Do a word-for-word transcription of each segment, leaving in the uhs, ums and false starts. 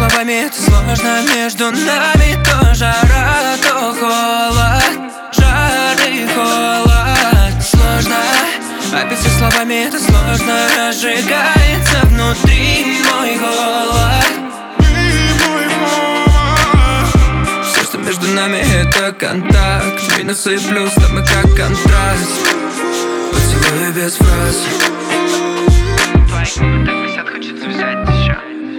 словами это сложно. Между нами то жара, то холод. Жар и холод. Сложно. Описать словами это сложно. Разжигается внутри мой голод. Все, что между нами, это контакт. Минусы и плюс, но мы как контраст. Поцелуй без фраз. Твои губы так висят, хочется взять еще.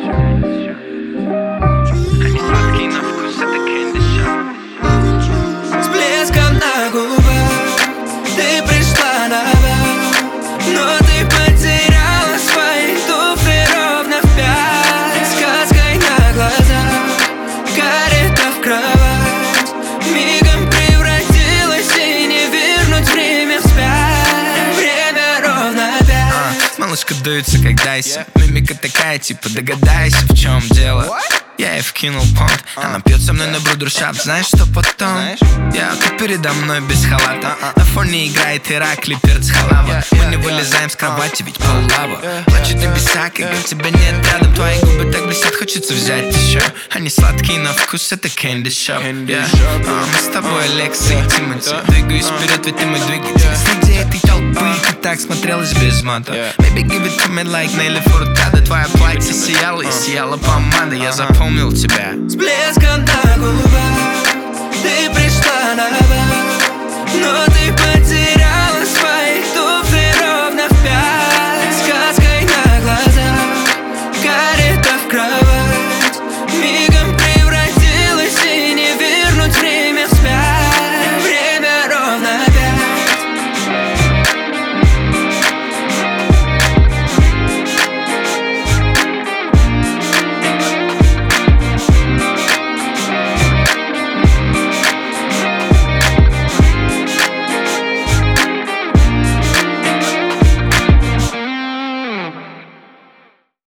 Они сладкие на вкус, это candy shop. С блеском на губах ты пришла на бал, но ты потеряла свои туфли ровно в пять. Сказкой на глазах, карета в кровать мигом превратилась, и не вернуть время вспять. Время ровно пять. а, Малышка дуется, как дайся. Мимика такая, типа догадайся, в чем дело. Я ей вкинул понт, она пьет со мной на брудершафт. Знаешь, что потом? Я, ты передо мной без халата. На фоне играет Иракли, перц халава. Мы не вылезаем с кровати, ведь пол лава. Плачут небеса, когда тебя нет рядом. Твои губы так блестят, хочется взять еще. Они сладкие на вкус, это candy shop, yeah. а, Мы с тобой Алекса и Тимати. Двигаюсь вперед, ведь ты мой двигатель. Среди этой толпы ты так смотрелась без мата. Baby, give it to me like Нелли Фуртадо. Твоя платье сияла и сияла помада. Я запомнил тебя. С блеском на губах